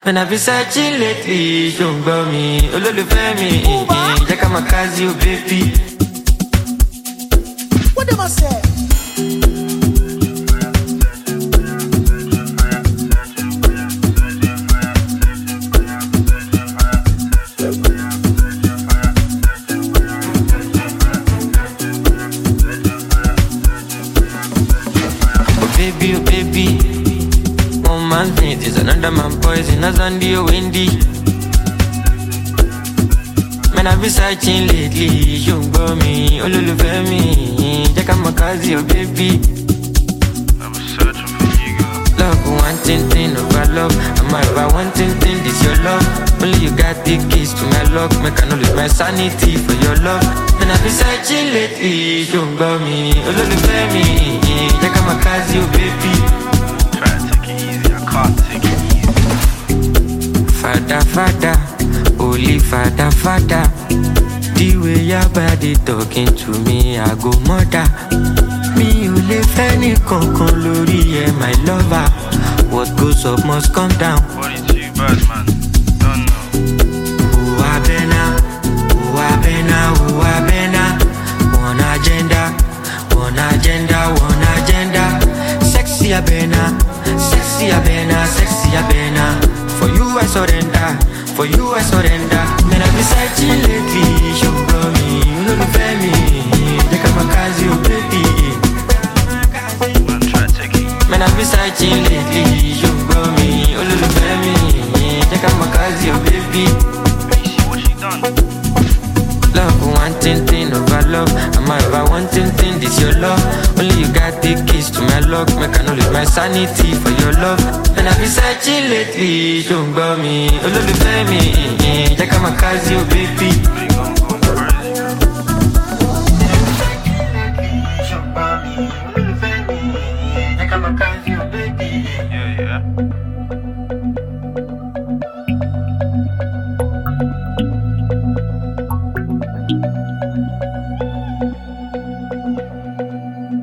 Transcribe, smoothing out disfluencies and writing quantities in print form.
When I've been searching lately, don't go me, olólùfẹ́ mi, jẹ́ ká máa kazi o baby. What them I say? Oh baby, one man paint is another man poison, as on the windy. Man, I've been searching lately, don't go me, olólùfẹ́ mi, jẹ́ ká máa kazi o baby. I'm searching for you, girl. Love, one thing over love. I'm ever wanting thing, this your love. Only you got the keys to my lock. Make I no lose my sanity for your love. And I've been searching lately, don't go me, olólùfẹ́ mi, jẹ́ ká máa kazi o baby. Try to take it easy, I can't take it easy. Father, holy father. The way your body talking to me, I go murder. Mi ò lè fẹ́ ní kankan lórí ẹ, my lover. What goes up must come down. Body too bad, man. Don't know. Who abena? One agenda. Sexy abena. For you I surrender. Man, I've been searching lately, show me, olólùfẹ́ mi, jẹ́ ká máa kazi o baby. Man, try to take it easy. Man, I've been searching lately, show me, olólùfẹ́ mi, jẹ́ ká máa kazi o baby. You see what she done? Love, one thing over love. I'm ever wanting thing, this your love. Only you got the keys to my lock. Make I no lose my sanity for your love. And I've been searching lately, don't go me, olólùfẹ́ mi, jẹ́ ká máa kazi o baby. Big on